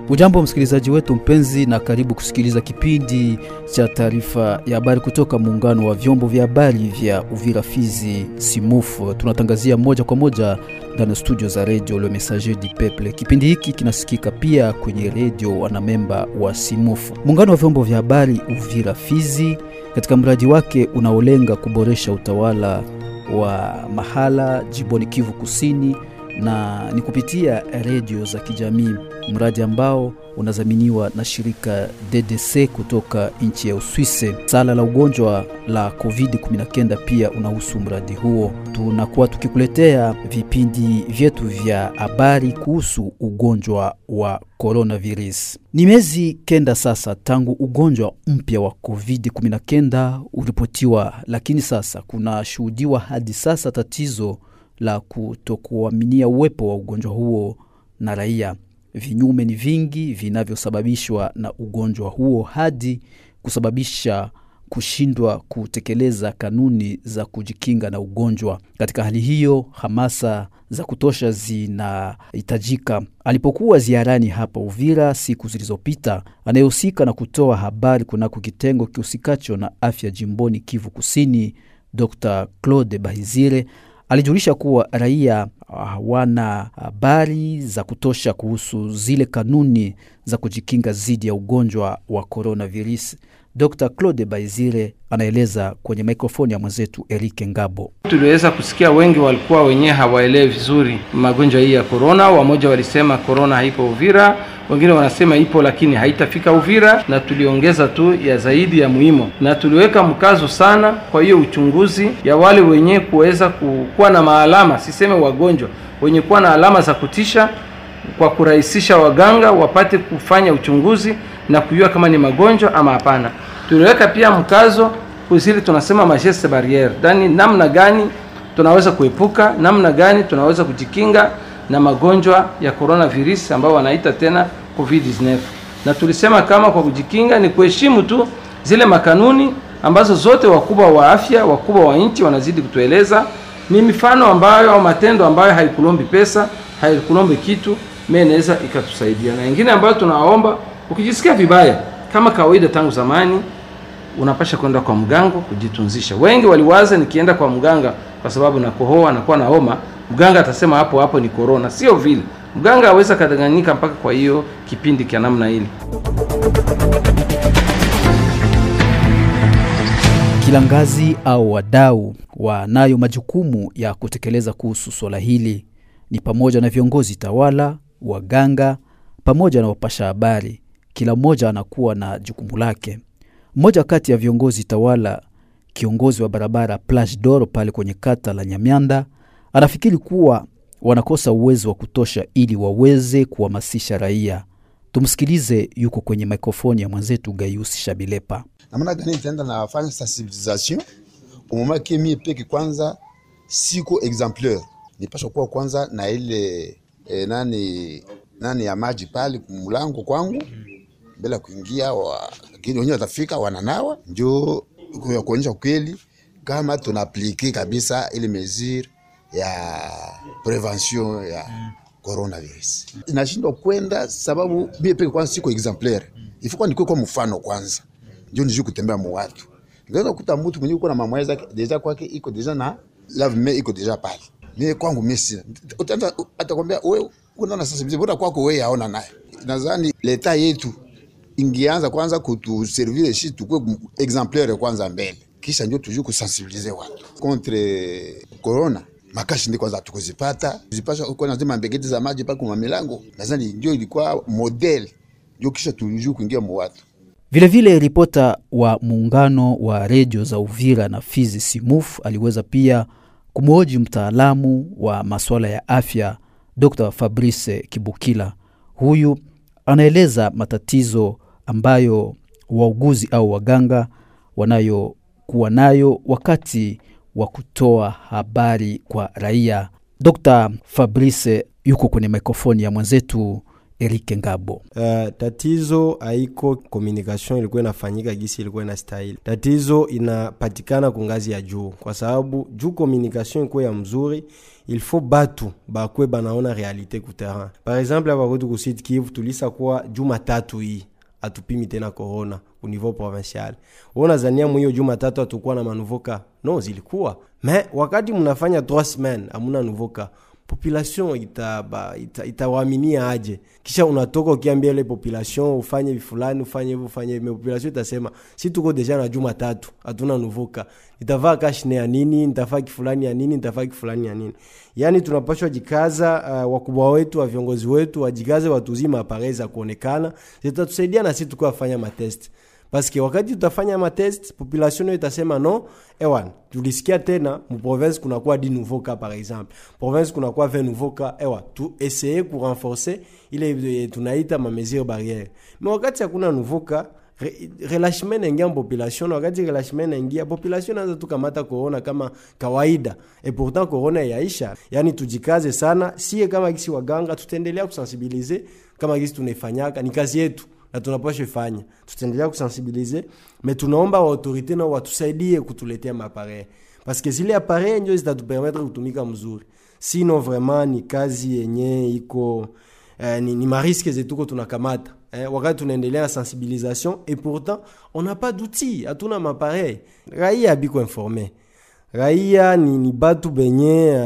Ujambo msikilizaji wetu mpenzi, na karibu kusikiliza kipindi cha taarifa ya habari kutoka muungano wa vyombo vya habari vya Uvira Fizi SIMUF. Tunatangazia moja kwa moja ndani ya studio za Radio Le Messager du Peuple. Kipindi hiki kinasikika pia kwenye radio wanamemba wa SIMUF. Muungano wa vyombo vya habari Uvira Fizi katika mradi wake unaolenga kuboresha utawala wa mahala jimboni Kivu Kusini na ni kupitia radio za kijamii, mradi ambao unadhaminiwa na shirika DDC kutoka nchi ya Uswisi. Sala la ugonjwa la COVID-19 pia unahusu mradi huo. Tunakuwa tukikuletea vipindi vyetu vya habari kuhusu ugonjwa wa coronavirus. Ni miezi 9 sasa tangu ugonjwa mpya wa COVID-19 uripotiwa, lakini sasa kuna shuhudiwa hadi sasa tatizo la kutokuaminia uwepo wa ugonjwa huo na raia. Vinyume ni vingi vinavyosababishwa na ugonjwa huo hadi kusababisha kushindwa kutekeleza kanuni za kujikinga na ugonjwa. Katika hali hiyo, hamasa za kutosha zinahitajika. Alipokuwa ziarani hapa Uvira siku zilizopita, anayehusika na kutoa habari kunako kitengo kihusikacho na afya jimboni Kivu Kusini, Dr. Claude Bahizire, alijulisha kuwa raia hawana habari za kutosha kuhusu zile kanuni za kujikinga dhidi ya ugonjwa wa coronavirus. Dr. Claude Bahizire anaeleza kwenye mikrofoni ya mwenzetu Eric Ngabo. Tuliweza kusikia wengi walikuwa wenyewe hawaelewi vizuri magonjwa hii ya corona. Wamoja walisema corona haipo Uvira, wengine wanasema ipo lakini haitafika Uvira, na tuliongeza tu ya zaidi ya muhimu, na tuliweka mkazo sana kwa hiyo uchunguzi ya wale wenyewe kuweza kuwa na maalama, siseme wagonjwa, wenye kuwa na alama za kutisha, kwa kurahisisha waganga wapate kufanya uchunguzi na kujua kama ni magonjwa ama hapana. Tuliweka pia mkazo kuzili tunasema majeste barriere, yani namna gani tunaweza kuepuka, namna gani tunaweza kujikinga na magonjwa ya coronavirus ambao wanaita tena COVID-19. Na tulisema kama kwa kujikinga ni kuheshimu tu zile makanuni ambazo zote wakubwa wa afya, wakubwa wa nchi wanazidi kutueleza. Ni mifano ambayo au matendo ambayo haikulombi pesa, haikulombi kitu, inaweza ikatusaidia. Na nyingine ambayo tunaomba, ukijisikia vibaya kama kawaida tangu zamani, unapasha kwenda kwa mganga kujitunzisha. Wengi waliwaza nikienda kwa mganga kwa sababu na kohoa na kuwa na homa, mganga atasema hapo ni corona. Sio vile. Mganga aweza kadanganyika mpaka kwa hiyo kipindi kia namna hili. Kila ngazi au wadau wanayo majukumu ya kutekeleza kuhusu swala hili, ni pamoja na viongozi tawala, waganga, pamoja na wapasha habari. Kila mmoja anakuwa na jukumu lake. Mmoja kati ya viongozi tawala, kiongozi wa barabara Plage d'Or pale kwenye kata la Nyamianda, anafikiri kuwa wanakosa uwezo wa kutosha ili waweze kuhamasisha raia. Tumsikilize, yuko kwenye mikrofoni ya mwenzetu Gaius Shabilepa. Namna gani nitaenda na afanya sensibilisation umoma kimi peke kwanza siko exemplaire. Nipasha kuwa kwanza na ile nani ya maji pale mlango kwangu bila kuingia, lakini wenyewe watafika wananawa, ndio kuonyesha kweli kama tunaaplike kabisa ile mesure ya prevention ya coronavirus. Inashindwa kwenda sababu mimi peke kwanza siko exemplaire. Ifukwa nikuwe kwa mfano kwanza, ndio nijue kutembea mu watu. Ngaweza kukuta mtu mwenye uko na mamweza deja kwake iko deja na lave-mains iko deja pale. Mimi kwangu mimi atakwambia wewe kuna sensibility bora kwako wewe haona naye. Nadhani leta yetu ingianza kwanza kutuservire shi tukue exemplaire kwanza mbele, kisha ndio tujue kusensibiliser watu contre corona. Makashi ndi kwanza tukuzipata uko na zima mbegeti za maji paka kwa milango, nadhani ndio ilikuwa model, ndio kisha tujue kuingia mu watu. Vile vile ripota wa muungano wa radio za Uvira na Fizi SIMUF aliweza pia kumhoji mtaalamu wa masuala ya afya Dr. Fabrice Kibukila. Huyu anaeleza matatizo ambayo wauguzi au waganga wanayokuwa nayo wakati wa kutoa habari kwa raia. Dr. Fabrice yuko kwenye mikrofoni ya mwenzetu Eric Ngabo. Tatizo haiko communication ilikuwa inafanyika gisi ilikuwa na style. Tatizo inapatikana kwa ngazi ya juu, kwa sababu juu communication ilikuwa ya mzuri, il faut batu bakwe banaona realite ku terrain. Par exemple hapa kwetu ku Sud Kivu tulisa kwa Jumatatu hii atupimi tena corona au niveau provincial. Unaona zania mwiyo Jumatatu atakuwa na manuvoka? No, zilikuwa. Mais wakati mnafanya 3 semaines amuna nuvoka, population itawaaminia aje? Kisha unatoka ukiambia ile population ufanye vifulani, ufanye hivyo, population itasema si tuko deja na Jumatatu hatuna nuvoka, itavaa kashne ya nini, nitafaa kifulani ya nini, nitafaa kifulani ya nini. Yani tunapaswa jikaza, wakubwa wetu wa viongozi wetu wajikaze, watuzima apareza kuonekana, zitatusaidia na sisi tukafanya matest. Parce que wakati tutafanya matest, population itasema no, ewan, tulisikia tena, mu province kuna kwa 10 nouveaux cas par exemple. Province kuna kwa 20 nouveaux cas, ewa, tu essayer ku renforcer ile tunaita ma mesure barrière. Mais wakati hakuna nouveau cas, relâchement ingia population, wakati relâchement ingia population anaanza tukamata corona kama kawaida. Et pourtant corona yaisha. Yani tujikaze sana, sie kama kisi waganga tutaendelea kusensibiliser kama kisi tunaifanyaka, ni kazi yetu. Na tunapaswa ifanya. Tutaendelea kusensibiliser, mais tunaomba wa autorité na watusaidie kutuletea mapareil. Parce que zile appareil ndio zitatupermettre kutumika mzuri. Sinon vraiment ni kazi yenye iko ni mariske zetuko tunakamata. Wakati tunaendelea na sensibilisation et pourtant on n'a pas d'outils, hatuna mapareil. Raia biko informé. Raia ni batu benye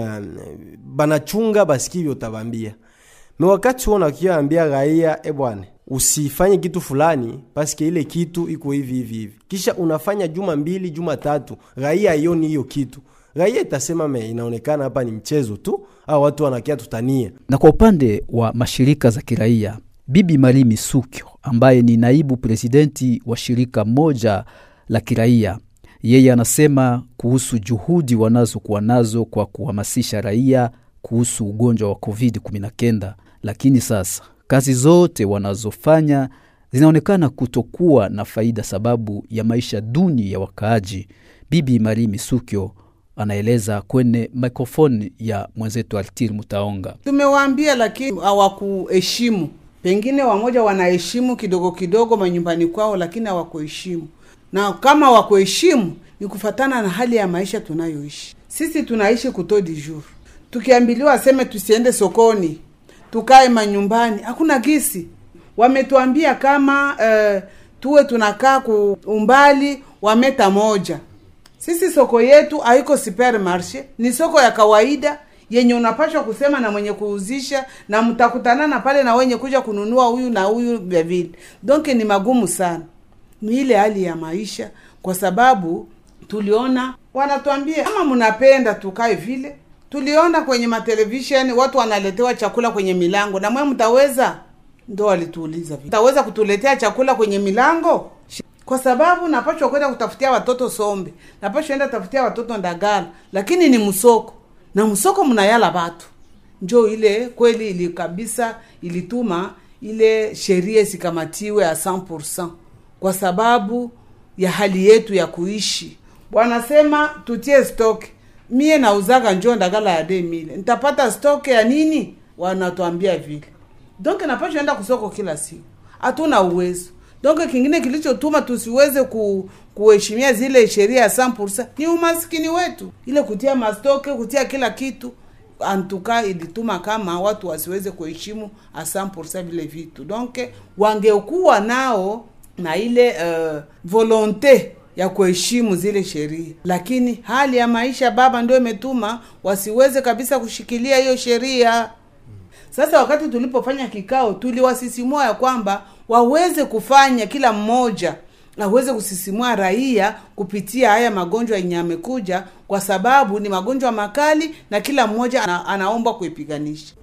banachunga basikivyo tabambia. Mais wakati unakia ambia raia bwana usifanye kitu fulani paske ile kitu iko hivi. Kisha unafanya juma 2, juma 3, raia ioni hiyo kitu. Raia itasema inaonekana hapa ni mchezo tu, au watu wanakia tutania. Na kwa upande wa mashirika za kiraia, Bibi Marie Misukyo ambaye ni naibu presidenti wa shirika moja la kiraia, yeye anasema kuhusu juhudi wanazokuwa nazo kwa kuhamasisha raia kuhusu ugonjwa wa COVID-19, lakini sasa kazi zote wanazofanya zinaonekana kutokuwa na faida sababu ya maisha duni ya wakaaji. Bibi Marie Misukyo anaeleza kwenye mikrofoni ya mwenzetu Altir Mutaonga. Tumewaambia lakini hawakuheshimu. Pengine wamoja wanaheshimu kidogo manyumbani kwao, lakini hawakuheshimu. Na kama hawakuheshimu ni kufatana na hali ya maisha tunayoishi. Sisi tunaishi kutodi jour. Tukiambiliwa aseme tusiende sokoni, tukae manyumbani, hakuna gisi. Wametuambia kama tuwe tunakaa ku umbali wa meta 1. Sisi soko yetu haiko supermarché, ni soko ya kawaida yenye unapaswa kusema na mwenye kuuzisha na mtakutana na pale na wenye kuja kununua huyu na huyu vile. Donc ni magumu sana. Ni ile hali ya maisha kwa sababu tuliona wanatuambia kama mnapenda tukae vile. Tuliona kwenye matelevision watu wanaletewa chakula kwenye milango, na mwe mtaweza? Ndio walituuliza vile. Mtaweza kutuletea chakula kwenye milango? Kwa sababu napaswa kwenda kutafutia watoto sombe, napaswa kwenda kutafutia watoto ndagala, lakini ni msoko. Na msoko mnayala watu. Njoo ile kweli ili kabisa ilituma ile sheria sikamatiwe ya 100% kwa sababu ya hali yetu ya kuishi. Wanasema tutie stock. Mie nauzaga njoo ndagala ya 2000. Nitapata stock ya nini? Wanatuambia vile. Donc napaswa kwenda kusoko kila siku. Hatuna uwezo. Donc kingine kilichotuma tusiweze kuheshimia zile sheria ya 100% ni umaskini wetu. Ile kutia mastoke, kutia kila kitu, antuka ilituma kama watu wasiweze kuheshimu 100% vile vitu. Donc wangekuwa nao na ile volonte ya kuheshimu zile sheria. Lakini hali ya maisha baba ndio imetuma wasiweze kabisa kushikilia hiyo sheria. Sasa wakati tulipofanya kikao tuliwasisimua ya kwamba waweze kufanya kila mmoja aweze kusisimua raia kupitia haya magonjwa yenye yamekuja, kwa sababu ni magonjwa makali na kila mmoja anaomba kuipiganisha.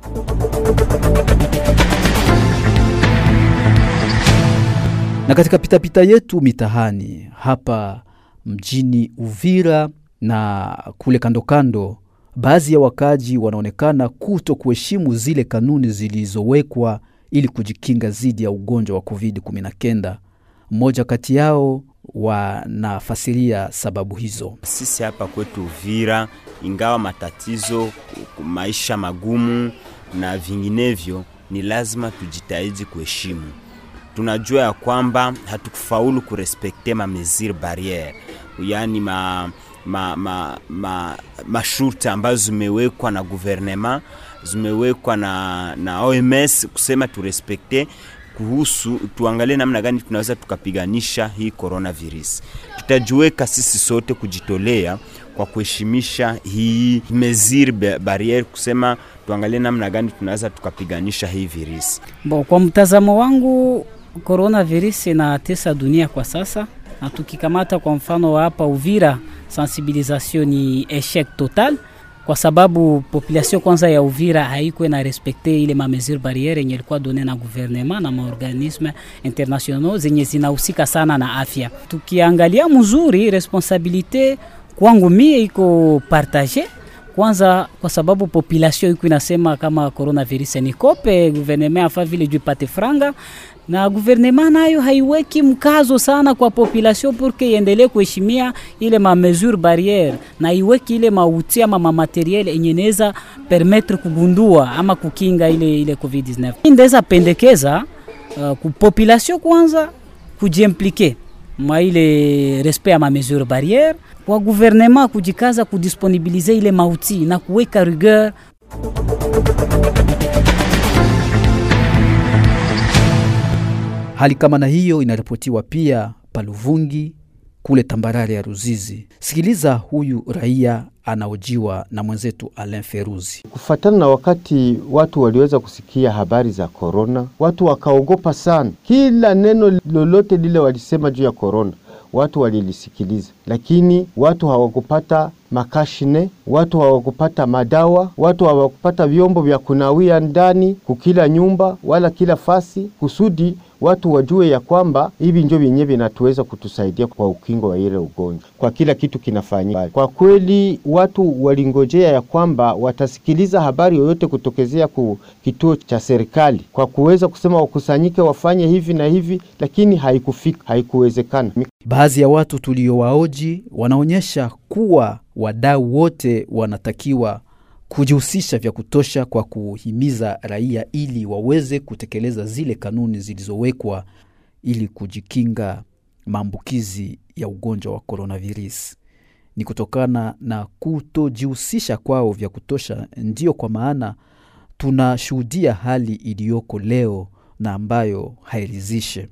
Na katika pitapita yetu mitahani hapa mjini Uvira na kule kando, baadhi ya wakaji wanaonekana kuto kuheshimu zile kanuni zilizowekwa ili kujikinga dhidi ya ugonjwa wa COVID-19. Mmoja kati yao wanafasiria sababu hizo. Sisi hapa kwetu Uvira, ingawa matatizo, maisha magumu na vinginevyo, ni lazima tujitahidi kuheshimu. Tunajua ya kwamba hatukufaulu kurespekte ma mesure barriere, yani masharti ambazo zimewekwa na gouvernement, zimewekwa na OMS kusema turespekte, kuhusu tuangalie namna gani tunaweza tukapiganisha hii coronavirus. Tutajiweka sisi sote kujitolea kwa kuheshimisha hii mesure barriere, kusema tuangalie namna gani tunaweza tukapiganisha hii virus. Kwa mtazamo wangu, coronavirus inatesa dunia kwa sasa, na tukikamata kwa mfano hapa Uvira, sensibilisation ni échec total, kwa sababu population kwanza ya Uvira haikuwa na respecte ile mesure barriere yenye ilikuwa donné na gouvernement na maorganisme internationaux zenye zinahusika sana na afya. Tukiangalia mzuri, responsabilite kwangu mie iko partage kwanza, kwa sababu population iko inasema kama coronavirus ni kope, gouvernement afa vile juu pate franga, na gouvernement nayo haiweki mkazo sana kwa population porque iendelee kuheshimia ile mesure barriere, na iweki ile mauti ama materiel yenye inaweza permettre kugundua ama kukinga ile COVID-19. Ndeza pendekeza ku population kwanza kujiimpliquer mwa ile respect ya mesure barriere, kwa gouvernement kujikaza kudisponibiliser ile mauti na kuweka rigueur. Hali kama na hiyo inaripotiwa pia Paluvungi kule tambarare ya Ruzizi. Sikiliza huyu raia anaojiwa na mwenzetu Alain Feruzi. Kufatana na wakati watu waliweza kusikia habari za corona, watu wakaogopa sana. Kila neno lolote lile walisema juu ya corona, watu walilisikiliza, lakini watu hawakupata makashine, watu hawakupata madawa, watu hawakupata vyombo vya kunawia ndani kukila nyumba wala kila fasi, kusudi watu wajue ya kwamba hivi ndio vyenyewe vinatuweza kutusaidia kwa ukingo wa ile ugonjwa. Kwa kila kitu kinafanyika. Kwa kweli watu walingojea ya kwamba watasikiliza habari yoyote kutokezea ku kituo cha serikali kwa kuweza kusema wakusanyike wafanye hivi na hivi, lakini haikufika, haikuwezekana. Baadhi ya watu tuliowaoji wanaonyesha kuwa wadau wote wanatakiwa kujihusisha vya kutosha kwa kuhimiza raia ili waweze kutekeleza zile kanuni zilizowekwa ili kujikinga maambukizi ya ugonjwa wa coronavirus. Ni kutokana na kutojihusisha kwao vya kutosha ndio kwa maana tunashuhudia hali iliyoko leo na ambayo hairidhishe.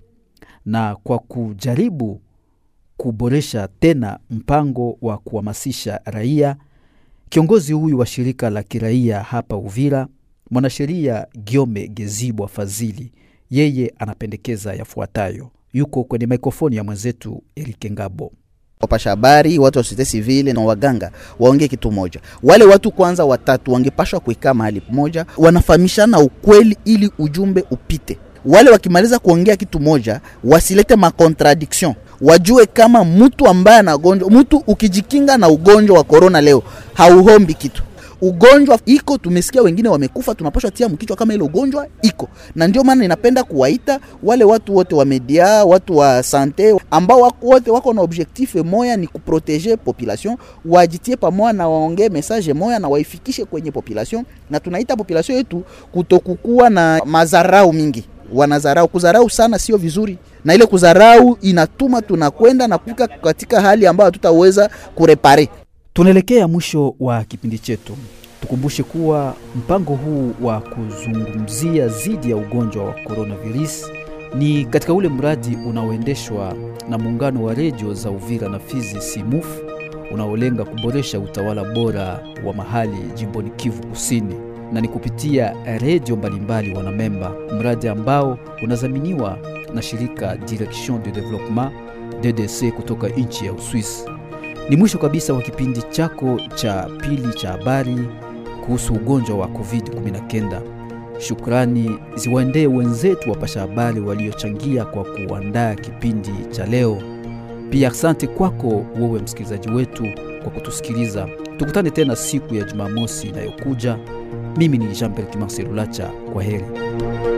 Na kwa kujaribu kuboresha tena mpango wa kuhamasisha raia, kiongozi huyu wa shirika la kiraia hapa Uvira, mwanasheria Giome Gezibwa Fazili, yeye anapendekeza yafuatayo. Yuko kwenye mikrofoni ya mwenzetu Eric Ngabo. Wapasha habari, watu wa societe civile na waganga waongee kitu moja. Wale watu kwanza watatu wangepashwa kuikaa mahali moja, wanafahamishana ukweli ili ujumbe upite. Wale wakimaliza kuongea kitu moja, wasilete ma contradiction. Wajue kama mtu ambaye anagonjwa, mtu ukijikinga na ugonjwa wa corona leo, hauhombi kitu. Ugonjwa iko, tumesikia wengine wamekufa, tunapaswa tia mkichwa kama ile ugonjwa iko. Na ndio maana ninapenda kuwaita wale watu wote wa media, watu wa sante ambao wote wako na objectif moja, ni kuproteger population, wajitie pamoja na waongee message moja na waifikishe kwenye population. Na tunaita population yetu kutokukua na mazarau mingi. Wanazarau, kuzarau sana sio vizuri, na ile kuzarau inatuma tunakwenda na kufika katika hali ambayo tutaweza kurepare. Tunaelekea mwisho wa kipindi chetu. Tukumbushe kuwa mpango huu wa kuzungumzia zidi ya ugonjwa wa coronavirus ni katika ule mradi unaoendeshwa na muungano wa redio za Uvira na Fizi SIMUF, unaolenga kuboresha utawala bora wa mahali jimboni Kivu Kusini, na ni kupitia redio mbalimbali wanamemba, mradi ambao unazaminiwa na shirika Direction de Développement DDC kutoka nchi ya Uswisi. Ni mwisho kabisa wa kipindi chako cha pili cha habari kuhusu ugonjwa wa COVID-19. Shukrani ziwaendee wenzetu wapasha habari waliochangia kwa kuandaa kipindi cha leo. Pia asante kwako wewe msikilizaji wetu kwa kutusikiliza. Tukutane tena siku ya Jumamosi inayokuja. Mimi ni Jean-Pierre Kimanselulacha. Kwa heri.